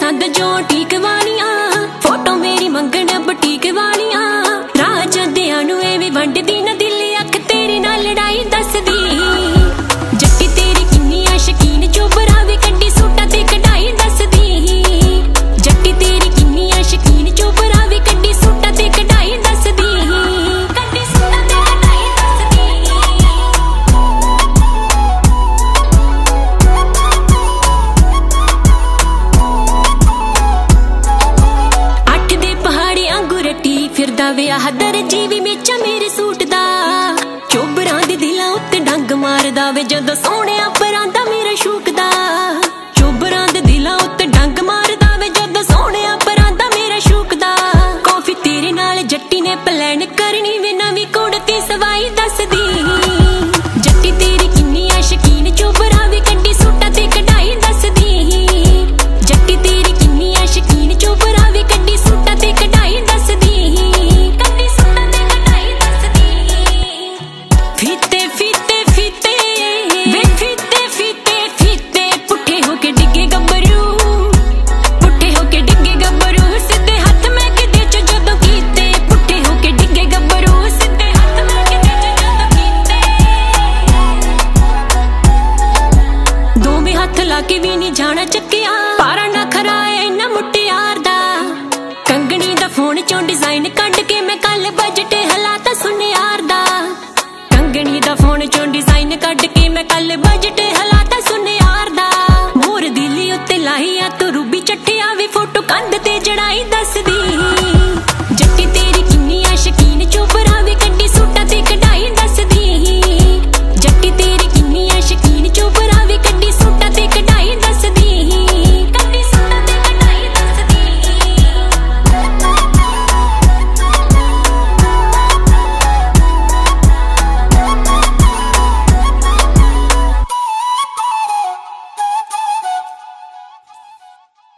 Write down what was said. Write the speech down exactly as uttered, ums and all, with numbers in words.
पसंद जो ठीक वालियां फोटो मेरी मंगण बुटीक वालियां राह चंदियां नूं एवें वंडदी ना दिल अख तेरे नाल लड़ाई दसदी जट्टी तेरी किन्नी शकीन चोबरा वे कड्डी सूटां ते कढ़ाई दसदी जट्टी तेरी किन्नी शकीन चोबरा वे कड्डी सूटां ते कढ़ाई दसदी कड्डी सूटां ते कढ़ाई दसदी अठ दे पहाड़ी आंगू रट्टी फिरदा विआह दर्जी वी मेचा मेरे सूट दा चोबरां दे दिलां उत्ते डंग मारदा वे जदों सोहणिया परांदा मेरा शूकदा चोबरां दे दिलां उत्ते डंग मारदा वे जदों सोहणिया परांदा मेरा शूकदा कॉफी तेरे नाल जट्टी ने प्लान करनी वे नवीं कुड़ती सवाई दसदी जट्टी तेरी किन्नी शकीन चोबरा वे कड्डी सूटां ते कढ़ाई दसदी जट्टी तेरी किन्नी शकीन चोबरा वे कड्डी सूटां ते कढ़ाई दसदी कड्डी सूटां ते कढ़ाई दसदी फीते फीते फीते वे फीते फीते फीते पुट्ठे होके डिगे गब्बरू पुट्ठे होके डिगे गब्बरू सिद्धे हत्थ मैं किते च जदों कीते पुट्ठे होके डिगे गब्बरू सिद्धे हत्थ मैं किते च जदों कीते दोवें हत्थ लाके भी नहीं जाना चक्किया पारा ना खराए ना मुटियार दा कंगनी दा फोन चों डिजाइन